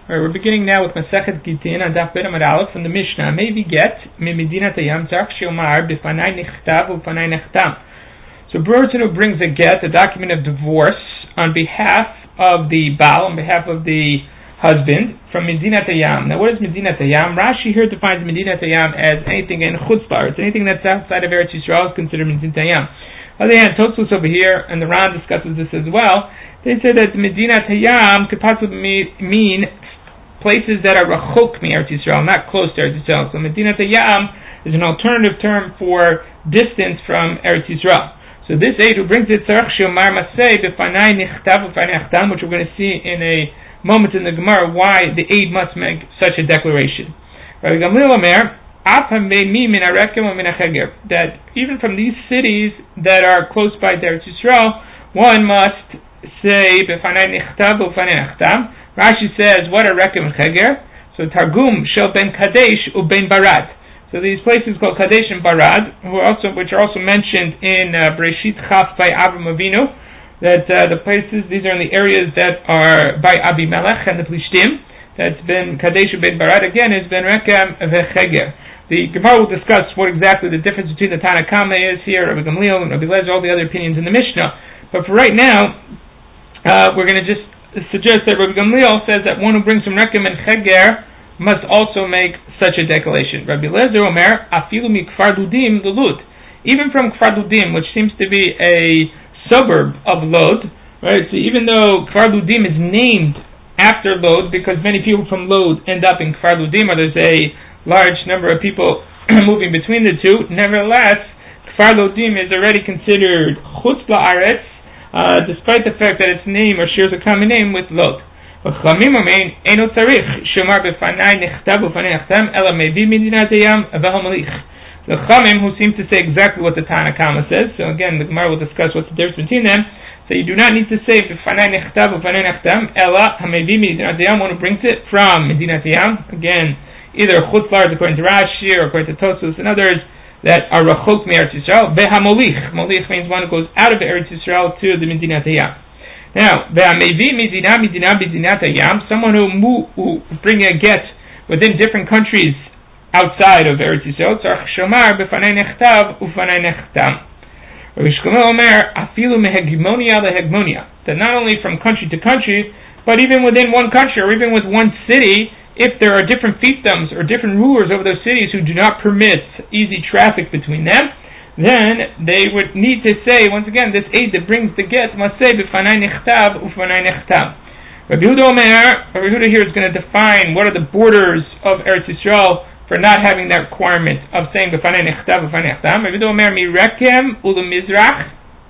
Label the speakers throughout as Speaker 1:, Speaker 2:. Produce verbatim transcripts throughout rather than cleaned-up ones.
Speaker 1: Alright, we're beginning now with Masechet Gitin on Daf Ben Amud Aleph from the Mishnah. Maybe get Mimedinat Hayam Tzarich Shomar B'fanai Nichtav U'fanai Nechtam. So a person who brings a get, a document of divorce, on behalf of the Baal, on behalf of the husband, from Medinat Hayam. Now, what is Medinat Hayam? Rashi here defines Medinat Hayam as anything in Chutzpah. It's anything that's outside of Eretz Yisrael is considered Medinat Hayam. On the other hand, Tosfos over here, and the Ran discusses this as well. They say that Medinat Hayam could possibly mean places that are rachok mi Eretz Yisrael, not close to Eretz Yisrael. So Medinat Hayam is an alternative term for distance from Eretz Yisrael. So this aid who brings it tzarich shomar masei b'fanai nichtav b'fanai achtam, which we're going to see in a moment in the Gemara why the aid must make such a declaration. Rabbi Gamliel Omer, that even from these cities that are close by to Eretz Yisrael, one must say b'fanai nichtav b'fanai achtam. Rashi says, what are Rekem and Cheger? So Targum shel ben Kadesh u ben Barad. So these places called Kadesh and Barad, who are also, which are also mentioned in uh, Bereshit Chaf by Avram Avinu, that uh, the places, these are in the areas that are by Abimelech and the Plishtim, that's been Kadesh u ben Barad, again has been Rekem and Cheger. The Gemara will discuss what exactly the difference between the Tanna Kama is here, Rabbi Gamliel and Rabbi Lezer, all the other opinions in the Mishnah. But for right now, uh, we're going to just suggests that Rabbi Gamliel says that one who brings from Rekem and Cheger must also make such a declaration. Rabbi Lezer Omer, afilu mi Kfar Dudim l'Lud. Even from Kfar Dudim, which seems to be a suburb of Lod, right? So even though Kfar Dudim is named after Lod, because many people from Lod end up in Kfar Dudim, or there's a large number of people moving between the two, nevertheless, Kfar Dudim is already considered Chutz La'aretz, Uh, despite the fact that its name or shares a common name with Lod. The Chamim who seem to say exactly what the Tanna Kama says, so again the Gemara will discuss what's the difference between them, so you do not need to say Ela Hamevi Medinat Hayam, one who brings it from Medinat Hayam, again either Chutz La'aretz according to Rashi or according to Tosfos and others, that are rachok mi Eretz Yisrael. Behamolich, molich means one who goes out of Eretz Yisrael to the Medinat Hayam. Now, behamevi medina medina medinat Hayam, someone who move, who bring a get within different countries outside of Eretz Yisrael. Tzarich shomar b'fanai nechtav u'fanai nechtam. Rabbi Shlomo Omer, afilu mehegmonia lehegmonia, that not only from country to country, but even within one country or even with one city, if there are different fiefdoms or different rulers over those cities who do not permit easy traffic between them, then they would need to say, once again, this aid that brings the get must say, b'fanai nechtav u'fanai nechtam. Rabbi Yehuda Omer, Rabbi Yehuda here is going to define what are the borders of Eretz Yisrael for not having that requirement of saying b'fanai nechtav u'fanai nechtam. Rabbi Yehuda Omer, mi Rekem u'lu Mizrach,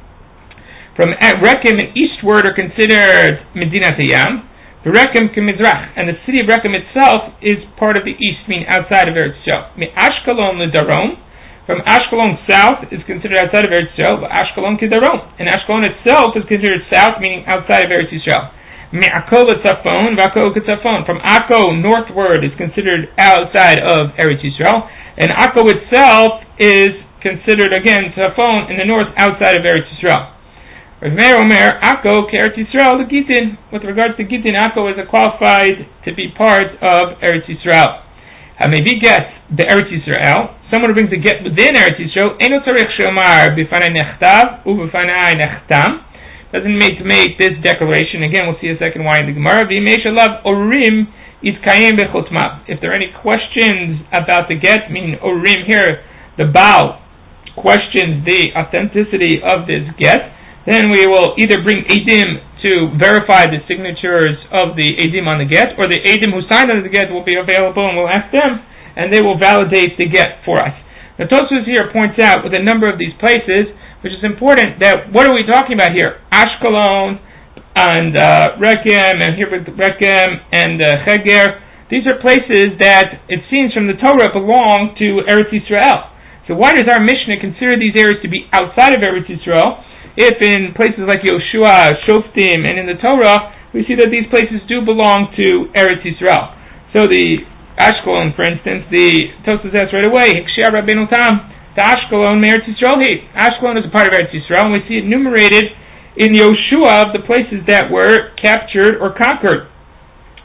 Speaker 1: from Rekem and eastward are considered Medinat Hayam. Rekem Mizrach, and the city of Rekem itself is part of the east, meaning outside of Eretz Yisrael. Mi Ashkelon l'Darom, from Ashkelon south is considered outside of Eretz Yisrael, but Ashkelon Kedarom, and Ashkelon itself is considered south, meaning outside of Eretz Yisrael. Mi Akko l'Tzafon, v'Akko Ketzafon, from Akko northward is considered outside of Eretz Yisrael, and Akko itself is considered again Tzafon in the north, outside of Eretz Yisrael. Rav Meir Omer, Akko Eretz Yisrael the Gitin. With regards to Gitin, Akko is qualified to be part of Eretz Yisrael. Hamevi get the Eretz Yisrael. Someone who brings a get within Eretz Yisrael, Eno Tzarich Shomar b'fanai nechtav u'b'fanai nechtam. Doesn't make to make this declaration. Again, we'll see a second why in the Gemara. V'imeish alav orim itkayem bechotmav. If there are any questions about the get, meaning orim here, the Baal questions the authenticity of this get, then we will either bring Eidim to verify the signatures of the Eidim on the get, or the Eidim who signed on the get will be available and we'll ask them, and they will validate the get for us. Now Tosfos here points out with a number of these places, which is important, that what are we talking about here? Ashkelon and uh, Rekem, and here with Rekem and uh, Cheger. These are places that it seems from the Torah belong to Eretz Yisrael. So why does our Mishnah consider these areas to be outside of Eretz Yisrael? If in places like Yoshua, Shoftim, and in the Torah, we see that these places do belong to Eretz Yisrael. So the Ashkelon, for instance, the Tosfos asks right away, Hikshia Rabbeinu Tam, the Ashkelon Eretz Yisrael. Ashkelon is a part of Eretz Yisrael, and we see it enumerated in Yoshua of the places that were captured or conquered.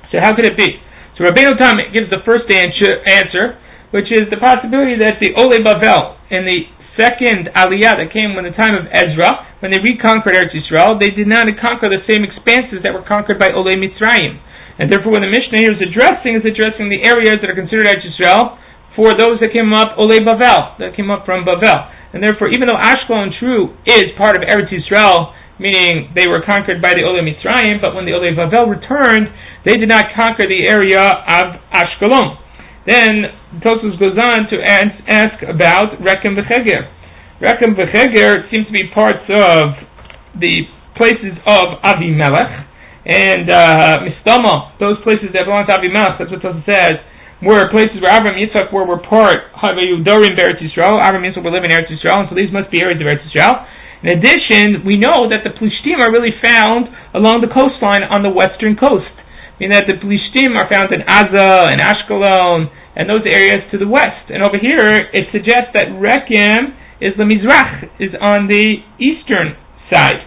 Speaker 1: So how could it be? So Rabbeinu Tam gives the first answer, which is the possibility that the Olei Bavel in the second Aliyah that came when the time of Ezra, when they reconquered Eretz Yisrael, they did not conquer the same expanses that were conquered by Olei Mitzrayim. And therefore when the Mishnah here is addressing, is addressing the areas that are considered Eretz Yisrael for those that came up Olei Bavel, that came up from Bavel. And therefore even though Ashkelon, true, is part of Eretz Yisrael, meaning they were conquered by the Olei Mitzrayim, but when the Olei Bavel returned, they did not conquer the area of Ashkelon. Then Tosfos goes on to ask about Rekem v'Cheger. Rekem v'Cheger seem to be parts of the places of Avimelech, and uh, Mistama, those places that belong to Avimelech, that's what Tosfos says, were places where Avraham and Yitzchak were, were part Havayu Dorim Eretz Yisrael. Avraham and Yitzchak were living in Eretz Yisrael, and so these must be areas of Eretz Yisrael. In addition, we know that the Plishtim are really found along the coastline on the western coast. Meaning that the Plishtim are found in Aza and Ashkelon and those areas to the west. And over here, it suggests that Rekem is the Mizrach, is on the eastern side.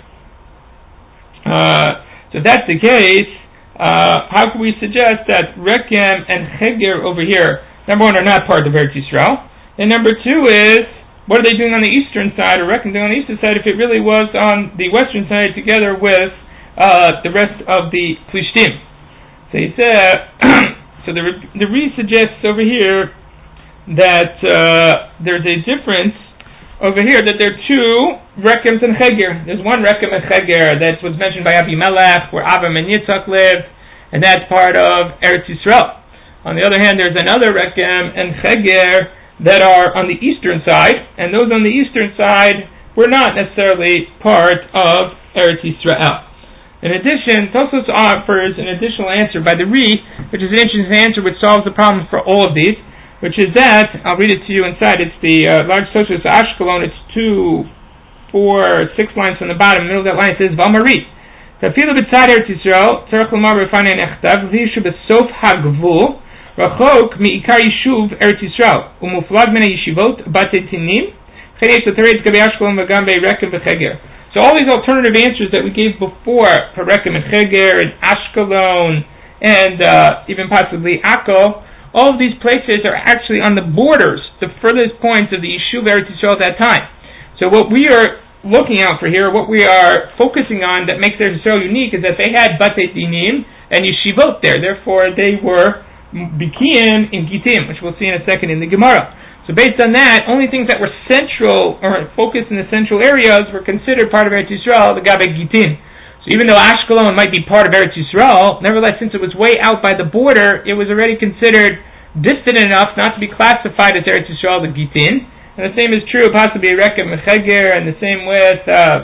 Speaker 1: Uh, so if that's the case, uh, how can we suggest that Rekem and Cheger over here, number one, are not part of Eretz Yisrael? And number two is, what are they doing on the eastern side, or Rekem doing on the eastern side, if it really was on the western side together with uh, the rest of the Plishtim? So he said, so the the Re suggests over here that uh, there's a difference over here, that there are two Rekems and Cheger. There's one Rekem and Cheger that was mentioned by Abimelech, where Avraham and Yitzchak lived, and that's part of Eretz Yisrael. On the other hand, there's another Rekem and Cheger that are on the eastern side, and those on the eastern side were not necessarily part of Eretz Yisrael. In addition, Tosfos offers an additional answer by the Re, which is an interesting answer which solves the problem for all of these, which is that, I'll read it to you inside, it's the uh, large Tosfos Ashkelon, it's two, four, six lines from the bottom, in the middle of that line it says, V'amari, Tafilu b'tzad Eretz Yisrael, tzarech l'mar b'fanei nechtav, v'yishu b'sof ha'gvul, rachok mi'ikar yishuv Eretz Yisrael, u'muflag min ha'yeshivot, batei tinim, chen yesh l'taretz gabi Ashkelon v'gam be'rekem v'cheger. So all these alternative answers that we gave before, for Rekem and Cheger and Ashkelon and uh, even possibly Akko, all of these places are actually on the borders, the furthest points of the Yishuv Eretz Yisrael at that time. So what we are looking out for here, what we are focusing on that makes Eretz Yisrael unique is that they had Batei Dinim and Yeshivot there. Therefore, they were Bikiyim in Gitim, which we'll see in a second in the Gemara. So based on that, only things that were central or focused in the central areas were considered part of Eretz Yisrael, the Gabe Gitin. So even though Ashkelon might be part of Eretz Yisrael, nevertheless, since it was way out by the border, it was already considered distant enough not to be classified as Eretz Yisrael, the Gitin. And the same is true possibly Rekem and Cheger, and the same with uh,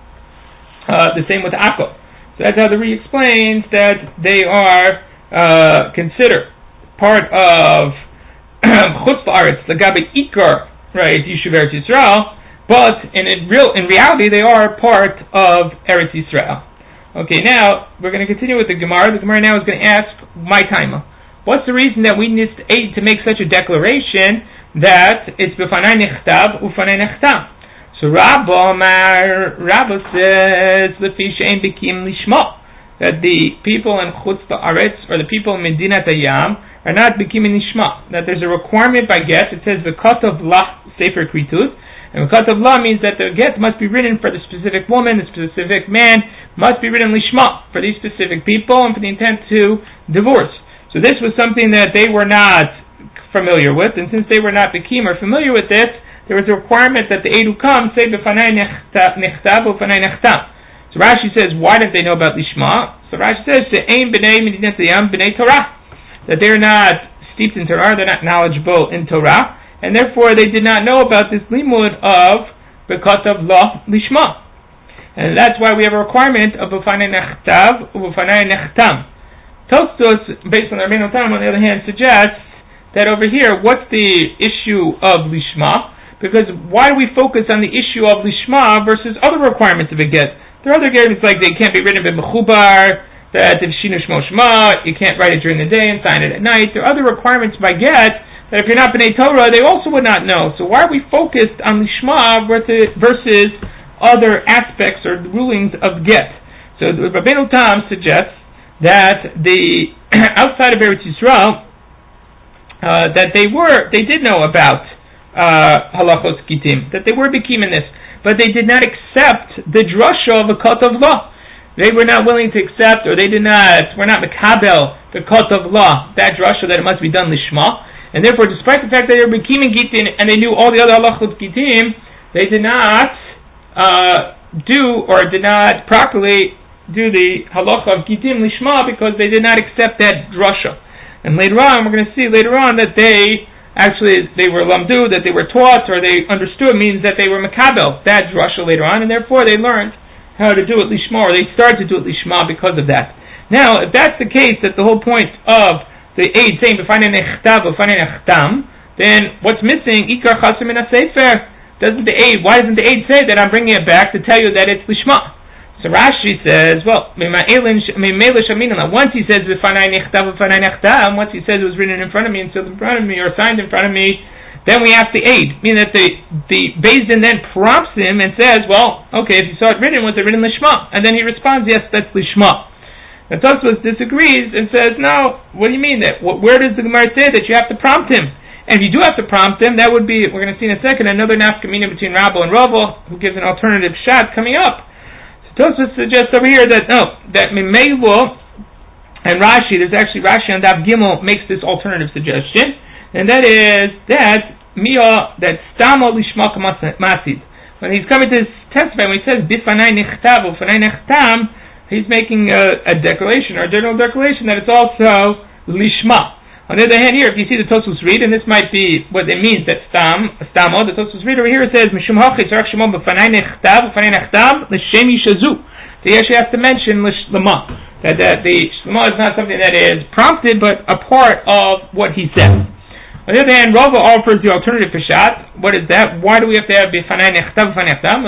Speaker 1: uh, the same with Akko. So that's how the Re explains that they are uh, considered part of Chutz La'aretz, the Gabe Ikar, right, Yishuv Eretz Yisrael, but in, in real, in reality, they are part of Eretz Yisrael. Okay, now we're going to continue with the Gemara. The Gemara now is going to ask, my time. What's the reason that we need to make such a declaration that it's b'fanai nechtav u'fanai nechtam? So Rabba Mar Rabba says lefi she'en bikim lishma, that the people in Chutz La'aretz, or the people in Medinat Hayam, are not bikim nishma, that there's a requirement by get. It says v'katav la sefer kritut, and v'katav la means that the get must be written for the specific woman, the specific man, must be written lishma, for these specific people, and for the intent to divorce. So this was something that they were not familiar with, and since they were not bikim or familiar with this, there was a requirement that the Edu come say b'fanai nechtav u'fanai nechtam. So Rashi says, why didn't they know about lishma? So Rashi says, she'ein b'nei medinat hayam b'nei Torah, that they're not steeped in Torah, they're not knowledgeable in Torah, and therefore they did not know about this limud of B'katav Lo Lishma. And that's why we have a requirement of B'fanai Nechtav U'B'fanai Nechtam. Tosfos, based on the Rabbeinu Tam, on the other hand, suggests that over here, what's the issue of Lishma? Because why do we focus on the issue of Lishma versus other requirements of a get? There are other guarantees like they can't be written by Mechubar, that if Shinu Shmo Shma, you can't write it during the day and sign it at night. There are other requirements by get that if you're not B'nai Torah, they also would not know. So why are we focused on Lishma versus other aspects or rulings of get? So Rabbeinu Tam suggests that the outside of Eretz Yisrael, uh, that they were, they did know about uh, halachos gitim, that they were bikim in this, but they did not accept the drasha of a cut of law. They were not willing to accept, or they did not, were not mekabel the cut of law, that drasha that it must be done lishma, and therefore, despite the fact that they were bikim in gitin and they knew all the other halachos gitim, they did not uh, do or did not properly do the halacha of gitim lishma because they did not accept that drasha. And later on, we're going to see later on that they actually they were lamdu, that they were taught or they understood means that they were makabel that drasha later on, and therefore they learned how to do it lishma, or they started to do it lishma because of that. Now, if that's the case, that the whole point of the aid saying b'fanei nechtav b'fanei nechtam, then what's missing? Ikar chasim min hasefer. Doesn't the aid? Why doesn't the aid say that I'm bringing it back to tell you that it's lishma? So Rashi says, well, once he says b'fanei nechtav b'fanei nechtam, once he says it was written in front of me and sealed in front of me or signed in front of me, then we ask the aid, meaning that the the Beis Din then prompts him and says, well, okay, if you saw it written, was it written lishma? And then he responds, yes, that's lishma. And Tosfos disagrees and says, no, what do you mean that? Where does the Gemara say that you have to prompt him? And if you do have to prompt him, that would be, we're going to see in a second, another nafkamina between Rabbo and Ravo, who gives an alternative shot coming up. So Tosfos suggests over here that, no, that Mimeilu and Rashi, there's actually Rashi on Daf Gimel makes this alternative suggestion, and that is that Mia, that Stamo Lishma Masid. When he's coming to testify, when he says Bifanai Nechtav or Fanai Nechtam, he's making a, a declaration or a general declaration that it's also Lishma. On the other hand, here, if you see the Tosfos read, and this might be what it means that Stam, Stamo, the Tosfos read over here, it says Mishum Hachit Rak Shemon Bifanai Nechtav, Fanai Nechtam, L'Shem Yishazu. So he actually has to mention Lishma. That, that the Shema is not something that is prompted, but a part of what he said. On the other hand, Rava offers the alternative peshat. What is that? Why do we have to have b'fanai nechtav b'fanai nechtam?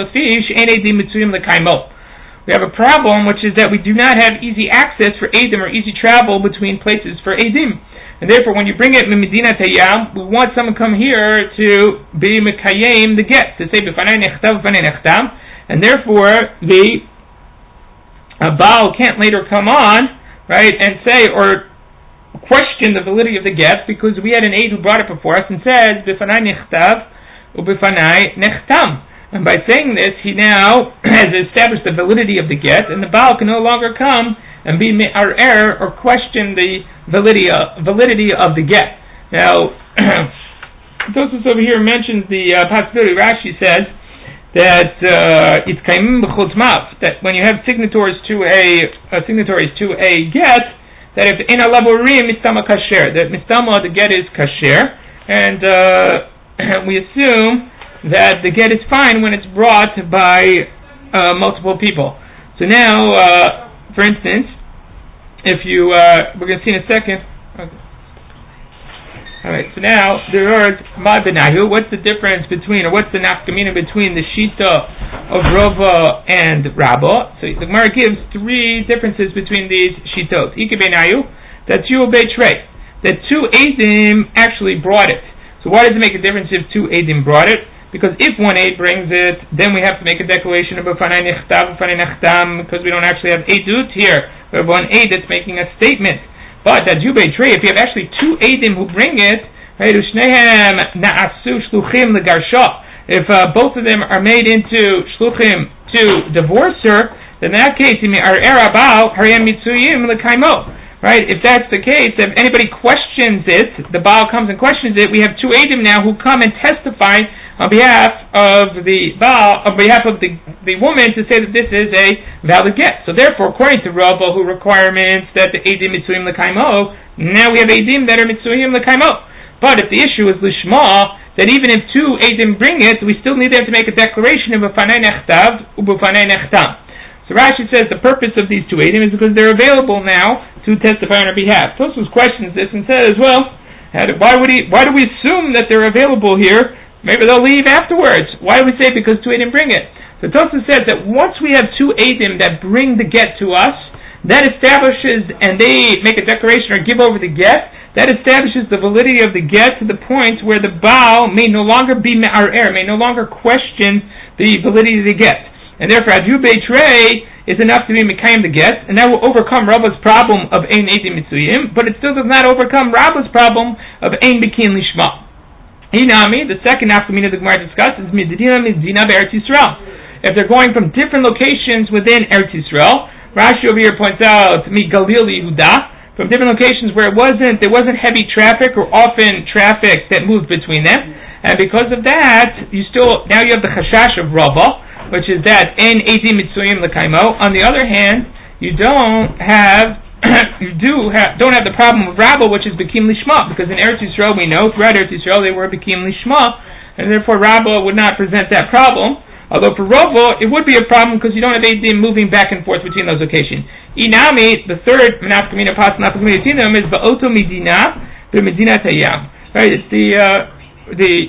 Speaker 1: We have a problem, which is that we do not have easy access for edim or easy travel between places for edim, and therefore, when you bring it Medina Tayyam, we want someone to come here to be mekayim the get, to say b'fanai nechtav b'fanai nechtam, and therefore the uh, Baal can't later come on, right, and say or question the validity of the get, because we had an aid who brought it before us and said b'fanai nechtav u'b'fanai nechtam, and by saying this he now has established the validity of the get, and the Baal can no longer come and be me'arer or question the validity of, validity of the get. Now Tosfos over here mentions the uh, possibility. Rashi says that uh, it's kaimim b'chutz mav, that when you have signatories to a uh, signatories to a get, that if in a laborim mistama kasher, that mistama the get is kasher, and uh, we assume that the get is fine when it's brought by uh, multiple people. So now, uh, for instance, if you uh, we're going to see in a second. Okay. All right. So now there are ma'benayu. What's the difference between, or what's the nafkamina between the shita of Rava and Rabba? So the Gemara gives three differences between these shitot. Ikebenayu, that you betray, that two edim actually brought it. So why does it make a difference if two edim brought it? Because if one aid brings it, then we have to make a declaration of b'fanai nechtav, b'fanai nechtam, because we don't actually have edut here. We have one aid that's making a statement. But that you betray, if you have actually two edim who bring it, right, u'shnehem na'asu shluchim legarsha, if uh, both of them are made into shluchim to divorce her, then in that case, right? If that's the case, if anybody questions it, the Baal comes and questions it, we have two edim now who come and testify on behalf of the Baal, on behalf of the, the woman, to say that this is a valid get. So therefore, according to Rabba, who requirements that the edim mitzuim l'kaimo, now we have edim that are mitzuim l'kaimo. But if the issue is lishma, that even if two edim bring it, we still need them to make a declaration of b'fanai nechtav u'b'fanai nechtam. So Rashi says the purpose of these two edim is because they're available now to testify on our behalf. Tosfos questions this and says, well, why would he? Why do we assume that they're available here? Maybe they'll leave afterwards. Why do we say because two edim bring it? So Tosfos says that once we have two edim that bring the get to us, that establishes, and they make a declaration or give over the get, that establishes the validity of the get to the point where the Baal may no longer be me'arer, may no longer question the validity of the get. And therefore, Adu Beitrei, is enough to be Mekayim the get, and that will overcome Rabba's problem of Ein Eidim Mitzuyim, but it still does not overcome Rabba's problem of Ein Bekin Lishma. Inami, the second nafkamina the Gemara discusses, Midina Midzina Be'eretz Yisrael. If they're going from different locations within Eretz Yisrael, Rashi over here points out, Mi Galil Yehuda, from different locations where it wasn't, there wasn't heavy traffic or often traffic that moved between them, and because of that, you still, now you have the Chashash of Rabbah, which is that En Eidim Mitzuyim L'Kaimo. On the other hand, you don't have you do have, don't have the problem of Rabbah, which is Bekim Lishma, because in Eretz Yisrael we know, throughout Eretz Yisrael they were Bekim Lishma, and therefore Rabbah would not present that problem. Although for Rabbah it would be a problem because you don't have Eidim moving back and forth between those locations. Inami, the third Nafkamina Pas Nafkamina Tinam is Ba'oto Medina, B'Medina Tayyam. Right, it's the, uh, the,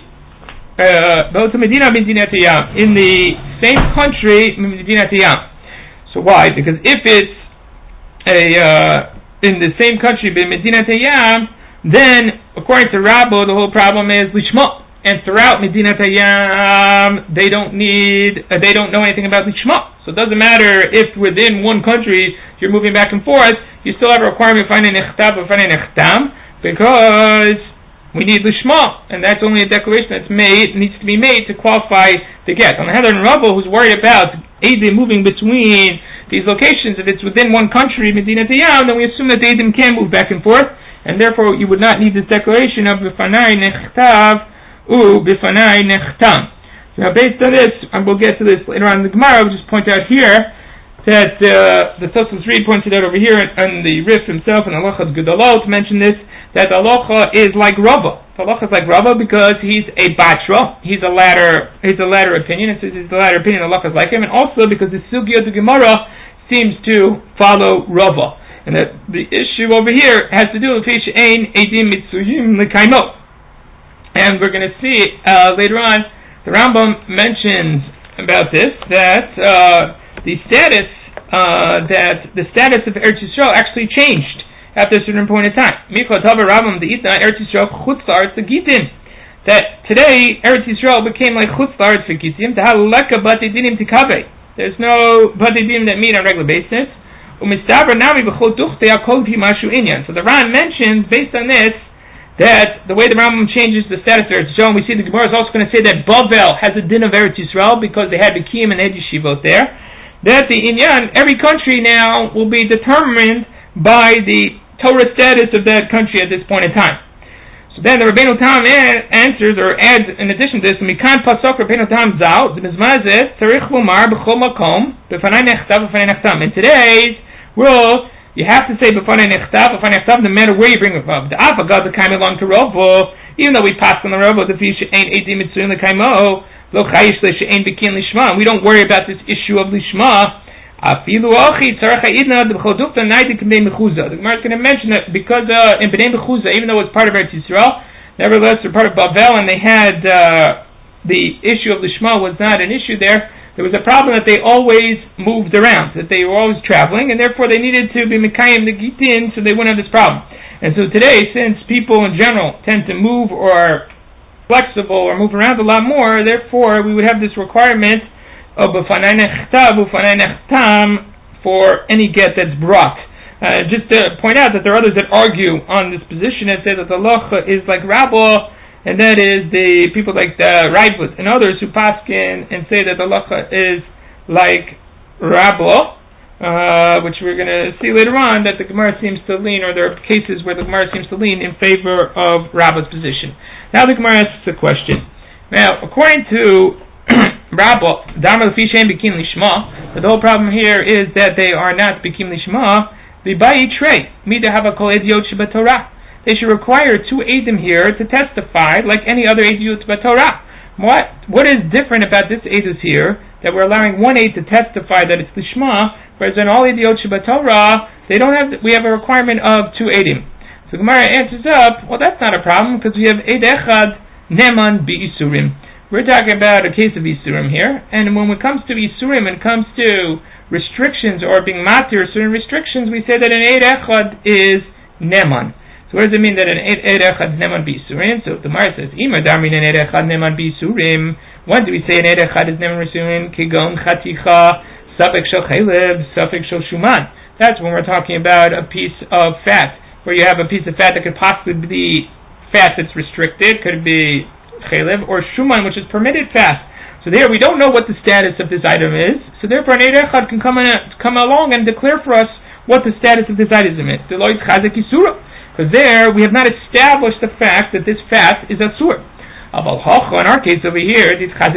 Speaker 1: Ba'oto Medina B'Medina Tayyam, in the same country, Medina Tayyam. So why? Because if it's A, uh, in the same country, Medina Tayyam, then, according to Rabbo, the whole problem is Lishma. And throughout Medina Tayyam, they don't need, uh, they don't know anything about Lishma. So it doesn't matter if within one country you're moving back and forth, you still have a requirement of finding Nechtab or finding Nechtam, because we need Lishma. And that's only a declaration that's made, needs to be made to qualify the get. On the other hand, Rabbo, who's worried about Eidim moving between these locations, if it's within one country, Medina Tayyam, then we assume that the Eidim can move back and forth, and therefore you would not need this declaration of B'fanai Nechtav U B'fanai Nechtam. Now based on this, and we'll get to this later on in the Gemara, I'll just point out here that uh, the Tosfos Reed pointed out over here, and the Rif himself, and Halacha Gedolot mentioned this, that Halacha is like Rabbah. Halacha is like Rabbah because he's a Batra, he's a latter, he's a latter opinion, and since he's the latter opinion, Halacha is like him, and also because the Sugya of the Gemara seems to follow Rabbah. And that the issue over here has to do with Fish Ein Eidim Mitzuyim L'Kaimo. And we're going to see uh, later on, the Rambam mentions about this, that uh, the status uh, that the status of Eretz Yisrael actually changed after a certain point in time. That today Eretz Yisrael became like Chutz La'aretz for Gitim. There's no Batidim that meet on a regular basis. So the Ran mentions, based on this, that the way the Rambam changes the status of Eretz Yisrael, and we see the Gemara is also going to say that Bavel has a din of Eretz Yisrael because they had Bekim and Ed Yeshivot there, that the Inyan, every country now will be determined by the Torah status of that country at this point in time. So then the Rabbeinu Tam answers or adds in addition to this, Mikan Pasok Rabbeinu Tam Zal, the Mizmazet, Tzarich Lomar B'chol Makom, B'fanai Nechtav, B'fanai Nechtam. In today's world, you have to say B'fanai Nechtav, B'fanai Nechtav, no matter where you bring it from. The Alpha God, the Kaimo along to Robo, even though we pass on the Robo, the Fish Ein Eidim Mitzuyim the Kaimo, Lo Chayish Le'She'ein Bekin Lishma. We don't worry about this issue of Lishma. Afilu Ochi Tzarech Ha'idna B'chol Dukta Naiti K'bnei Mechuzah. The Gemara is going to mention that because uh, in Bnei Mechuzah, even though it's part of Eretz Yisrael, nevertheless they're part of Bavel, and they had uh, the issue of Lishma was not an issue there. There was a problem that they always moved around, that they were always traveling, and therefore they needed to be Mekayim the Gitin so they wouldn't have this problem. And so today, since people in general tend to move or are flexible or move around a lot more, therefore we would have this requirement of B'fanai Nechtav, B'fanai Nechtam for any get that's brought. Uh, just to point out that there are others that argue on this position and say that the Halacha is like Rabbah, and that is the people like the Raibut and others who paskin and say that the Halacha is like Rabbah, uh, which we're going to see later on that the Gemara seems to lean, or there are cases where the Gemara seems to lean in favor of Rabbah's position. Now the Gemara asks a question. Now, according to Rabbah, Dama L'fi Shein Bekim Lishma, the whole problem here is that they are not Bekim Lishma. The Bayi Trey, Mida Hava Kol Ediot Shebatorah. They should require two Eidim here to testify like any other Eidiot Batorah. What what is different about this Eidus here, that we're allowing one Eid to testify that it's Lishma, whereas in all Eidiot Shebatorah, they don't have, we have a requirement of two Eidim. So Gemara answers up, well that's not a problem, because we have Eid Echad Neman B'Isurim. We're talking about a case of Isurim here, and when it comes to Isurim, and it comes to restrictions or being matir certain restrictions, we say that an Eid Echad is Neman. So what does it mean that an Eid Echad Neman B'Isurim? So the Gemara says, Imar Darmin an Eid Echad Neman B'Isurim. When do we say an Eid Echad is Neman B'Isurim? Kigon Chaticha Safek shel chaylev, safek shel shuman. That's when we're talking about a piece of fat, where you have a piece of fat that could possibly be fat that's restricted, could be chaylev, or shuman, which is permitted fat. So there we don't know what the status of this item is, so therefore an Eid Echad can come, in, come along and declare for us what the status of this item is. Because there we have not established the fact that this fat is asur. In our case over here,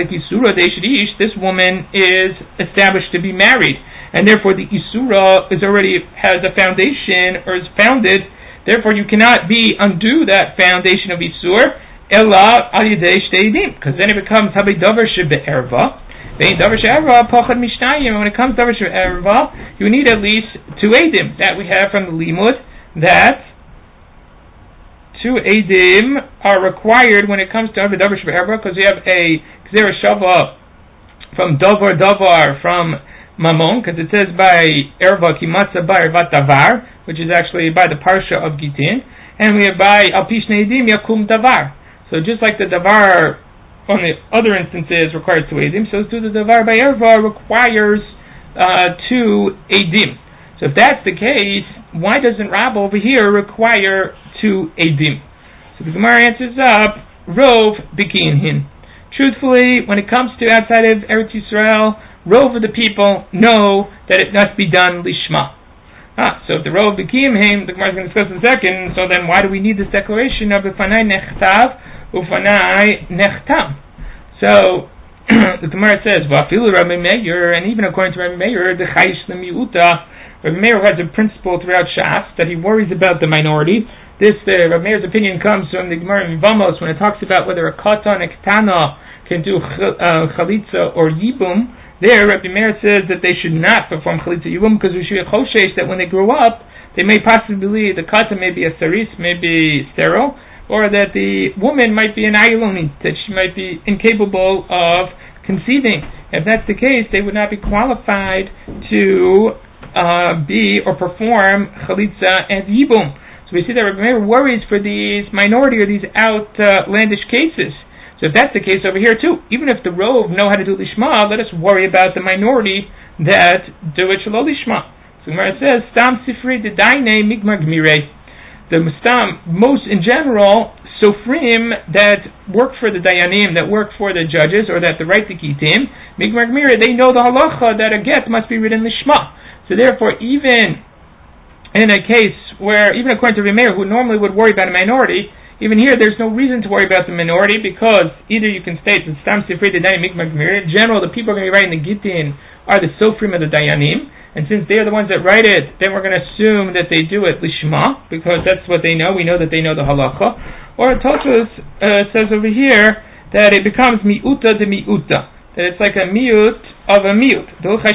Speaker 1: this woman is established to be married, and therefore the isura is already has a foundation or is founded. Therefore, you cannot be undo that foundation of isur ella al yedei shtei edim, because then it becomes habi davar shebe'erva. Vein davar she'erva pachad mishnayim. When it comes to davar she'erva, you need at least two edim. That we have from the limud that two edim are required when it comes to davar she'erva, because we have a gzera shava from davar davar from Mamon, because it says by erva kimatza by ervat davar, which is actually by the parsha of Gitin, and we have by al pishne edim yakum davar. So just like the davar on the other instances requires two edim, so too the davar by erva requires uh, two edim. So if that's the case, why doesn't Rabbah over here require two edim? So the Gemara answers up, Rov bikinhin. Truthfully, when it comes to outside of Eretz Yisrael, Rov of the people know that it must be done lishma. Ah, so if the Rov bikinhin, the Gemara is going to discuss in a second, so then why do we need this declaration of Ufanai nechtav, Ufanai nechtam? So the Gemara says, Vafilu Rabbi Meir, and even according to Rabbi Meir, the chayish lemiuta, Rabbi Meir has a principle throughout Shas that he worries about the minority. This, uh, Rabbi Meir's opinion comes from the Gemara in Vamos when it talks about whether a katan, a ketana can do uh, chalitza or yibum. There, Rabbi Meir says that they should not perform chalitza yibum because we should be choshesh that when they grow up, they may possibly believe the katan may be a saris, may be sterile, or that the woman might be an ayiloni, that she might be incapable of conceiving. If that's the case, they would not be qualified to uh, be or perform chalitza and yibum. So we see that Rabbi Meir worries for these minority or these outlandish cases. So if that's the case over here too, even if the Rov know how to do lishma, let us worry about the minority that do it shelo lishma. So Gemara says, Stam sifri dedaine migmar gmirei. The Mustam, most in general, sofrim that work for the dayanim, that work for the judges, or that the right to kitim, migmar gmirei, they know the halacha that a get must be written lishma. So therefore, even in a case where, even according to Rabbi Meir, who normally would worry about a minority, even here there's no reason to worry about the minority, because either you can state that Stam Sifrei Dayanim Mikmar Gmir, in general the people are going to be writing the Gittin are the Sofrim of the Dayanim, and since they're the ones that write it, then we're going to assume that they do it Lishma, because that's what they know, we know that they know the Halacha. Or Toshus uh, says over here that it becomes Mi'uta de Mi'uta, that it's like a miut of a miut.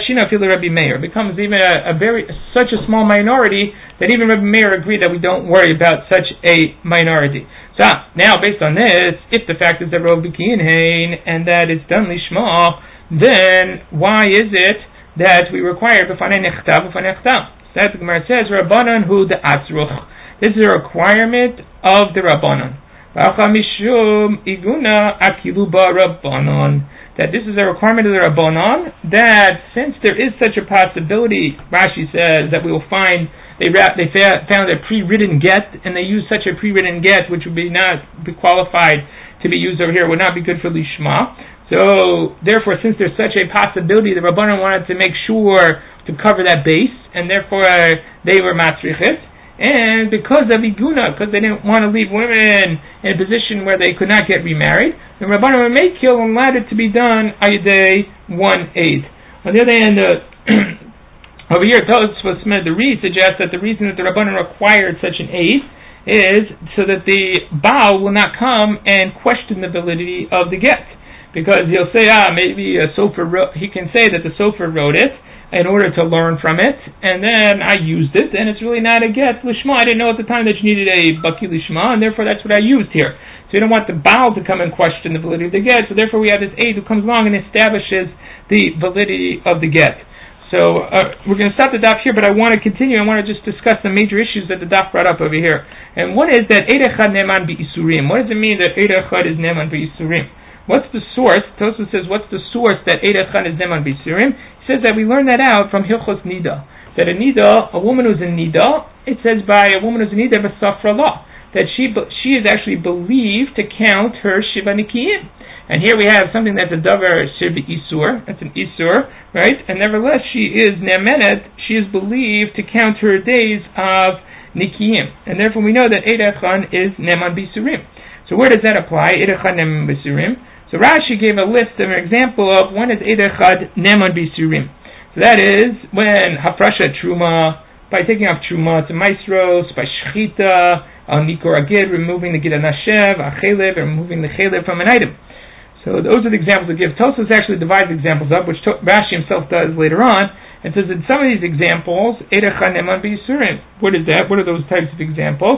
Speaker 1: It becomes even a, a very such a small minority that even Rabbi Meir agreed that we don't worry about such a minority. So now, based on this, if the fact is that Rov bikinhin and that it's done lishma, then why is it that we require b'fanei nechtav b'fanei nechtam? So that the Gemara says Rabbanan hu de'atzruch. This is a requirement of the Rabbanan. V'acha mishum iguna akilu ba Rabbanan. That this is a requirement of the Rabbanan, that since there is such a possibility, Rashi says, that we will find, they they found a pre-written get, and they use such a pre-written get, which would be not be qualified to be used over here, would not be good for Lishma. So, therefore, since there's such a possibility, the Rabbanan wanted to make sure to cover that base, and therefore uh, they were matzrichit. And because of Iguna, because they didn't want to leave women in a position where they could not get remarried, the Rabbanan Meikil allowed it to be done ayadei one aid. On the other hand, uh, over here, Tosfos the Reed suggests that the reason that the Rabbanan required such an aid is so that the Baal will not come and question the validity of the get, because he'll say, ah, maybe a Sofer wrote, he can say that the Sofer wrote it in order to learn from it, and then I used it, and it's really not a get lishma. I didn't know at the time that you needed a baki lishma, and therefore that's what I used here. So you don't want the Baal to come and question the validity of the get, so therefore we have this aid who comes along and establishes the validity of the get. So uh, we're going to stop the daf here, but I want to continue. I want to just discuss the major issues that the daf brought up over here. And one is that Eid Echad Neman B'Isurim. What does it mean that Eid Echad is Neman B'Isurim? What's the source? Tosfos says, what's the source that Eid Echad is Neman B'Isurim? He says that we learn that out from Hilchos Nida. That a Nida, a woman who's in Nida, it says by a woman who's in Nida of a Safra law, that she she is actually believed to count her Shiva Nikiyim. And here we have something that's a Davar Shiva Isur, that's an Isur, right? And nevertheless, she is Ne'menet, she is believed to count her days of Nikiyim. And therefore we know that Eid Echad is Ne'man Bisurim. So where does that apply? Eid Echad Ne'man Bisurim. So Rashi gave a list of an example of when is Eid Echad Ne'man Bisurim. So that is when Hafrasha Truma, by taking off Truma to Maestros, by Shechita, on Nikor Agid, removing the Gid Nashev, Achelev, and removing the Chelev from an item. So those are the examples that give. Tosfos actually divides examples up, which Rashi himself does later on, and says in some of these examples, Eid Echad Ne'man B'Yisurim. What is that? What are those types of examples?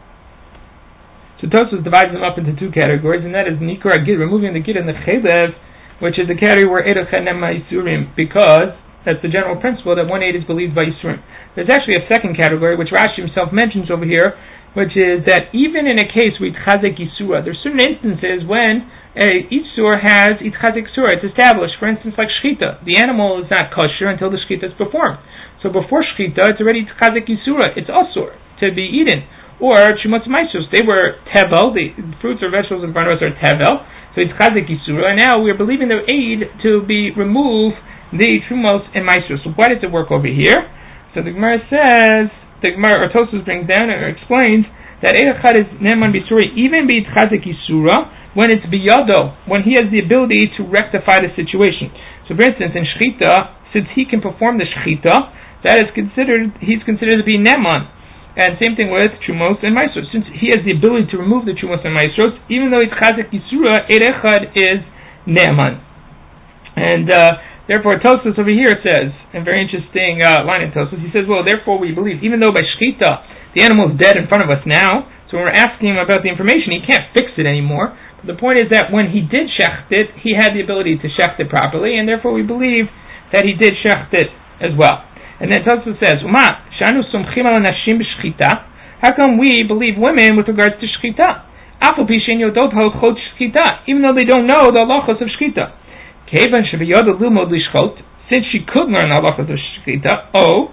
Speaker 1: So Tosfos divides them up into two categories, and that is Nikor Agid, removing the Gid and the Chelev, which is the category where Eid Echad Ne'man B'Yisurim, because that's the general principle that one aid is believed by Yisurim. There's actually a second category, which Rashi himself mentions over here, which is that even in a case with Chazek Yisura, there's certain instances when uh, each sur has Chazek Yisura, it's established. For instance, like Shechita. The animal is not kosher until the Shechita is performed. So before Shechita, it's already Chazek Yisura, it's Asur, to be eaten. Or Shumatz Maisos, they were Tevel, the fruits or vegetables in front of us are Tevel, so it's Chazek Yisura, and now we're believing the aid to be removed the Trumos and Maestros. So why does it work over here? So the Gemara says, the Gemara, or Tosfos brings down or explains that Eid Echad is Ne'man B'Yisura, even be Chazek Yisura, when it's Biyado, when he has the ability to rectify the situation. So for instance, in Shechita, since he can perform the Shechita, that is considered, he's considered to be Ne'man. And same thing with Trumos and Maestros. Since he has the ability to remove the Trumos and Maestros, even though it's Chazek Yisura, Eid Echad is Ne'man. And, uh, Therefore, Tosfos over here says, a very interesting uh, line in Tosfos, he says, well, therefore we believe, even though by Shechita, the animal is dead in front of us now, so when we're asking him about the information, he can't fix it anymore. But the point is that when he did shecht it, he had the ability to shecht it properly, and therefore we believe that he did shecht it as well. And then Tosfos says, Uma, shanu sumchim ala nashim b'shechita, how come we believe women with regards to Shechita? Afal pi she'en yodot halachot Shechita, even though they don't know the halachos of Shechita. Since she could learn halachas of shechita, oh,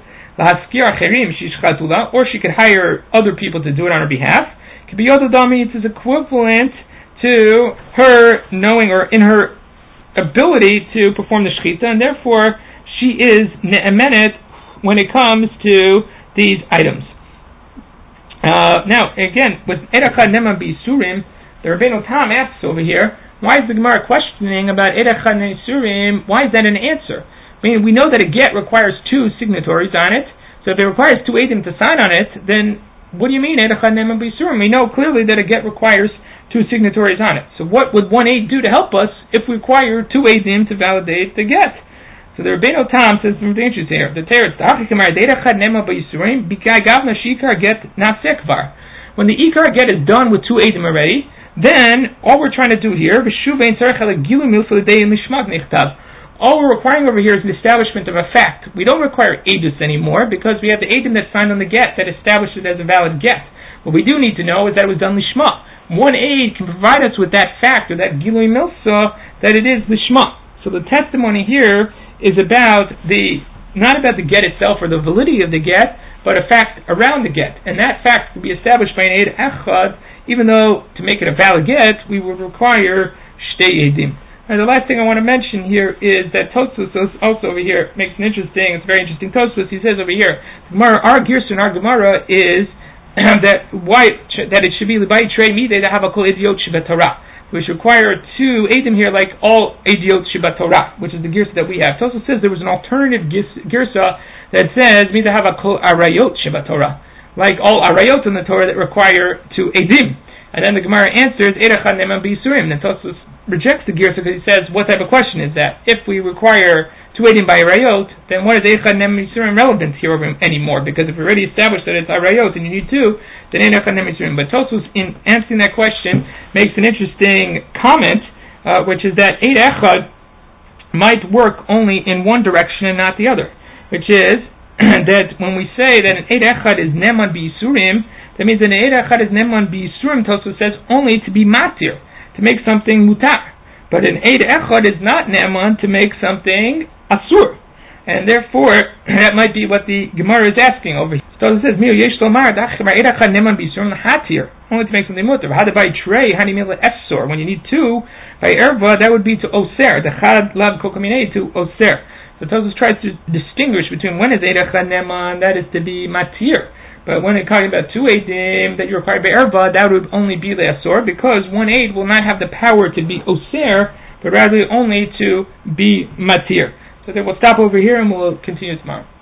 Speaker 1: or she could hire other people to do it on her behalf. It is equivalent to her knowing or in her ability to perform the shechita, and therefore she is ne'emenet when it comes to these items. Uh, now, again, with Eid Echad Ne'man B'Yisurim, the Rabbeinu Tam asks over here, why is the Gemara questioning about Eid Echad Ne'man B'Yisurim? Why is that an answer? I mean, we know that a get requires two signatories on it, so if it requires two Eidim to sign on it, then what do you mean Eid Echad Ne'man B'Yisurim? We know clearly that a get requires two signatories on it. So what would one Eid do to help us if we require two Eidim to validate the get? So the Rabbeinu Tam says something interesting here. The Teretz, when the Ikar get is done with two Eidim already, then all we're trying to do here, all we're requiring over here is the establishment of a fact. We don't require Eidus anymore because we have the Eidim that signed on the get that established it as a valid get. What we do need to know is that it was done Lishma. One Eid can provide us with that fact or that Gilui Milsa that it is Lishma. So the testimony here is about the, not about the get itself or the validity of the get, but a fact around the get. And that fact can be established by an Eid Echad, even though to make it a valid get, we would require Shtei Eidim. And the last thing I want to mention here is that Tosfos also over here makes an interesting, it's very interesting Tosfos. He says over here, our Gerson, our Gemara is that why that it should be L'bai Trei Midei to have a Kol Ediot Shebet Torah, which require two Eidim here like all Ediot Shebet Torah, which is the Gersa that we have. Tosfos says there was an alternative Gersa that says Midei have a Kol Arayot Shebet Torah, like all Arayot in the Torah that require two Eidim. And then the Gemara answers Eid Echad Ne'man B'Yisurim. Then Tosfos rejects the Gersa because he says, what type of question is that? If we require two Eidim by Arayot, then what is Eid Echad Ne'man B'Yisurim relevant here anymore? Because if we already established that it's Arayot and you need two, then Eid Echad Ne'man B'Yisurim. But Tosfos, in answering that question, makes an interesting comment, uh, which is that Eid Echad might work only in one direction and not the other, which is that when we say that an Eid Echad is Ne'man B'Yisurim, that means that an Eid Echad is Ne'man B'Yisurim, Tosfos says, only to be matir, to make something mutar. But an Eid Echad is not Ne'man to make something asur. And therefore, that might be what the Gemara is asking over here. So it says, only to make something mutter. How to buy tray, efsor. When you need two, by erva, that would be to oser. The chad lav kokamine to oser. So Tosfos tries to distinguish between when is erecha neman, that is to be matir. But when it's talking about two eidim that you require by erva, that would only be le'asor, because one aid will not have the power to be oser, but rather only to be matir. So then we'll stop over here and we'll continue tomorrow.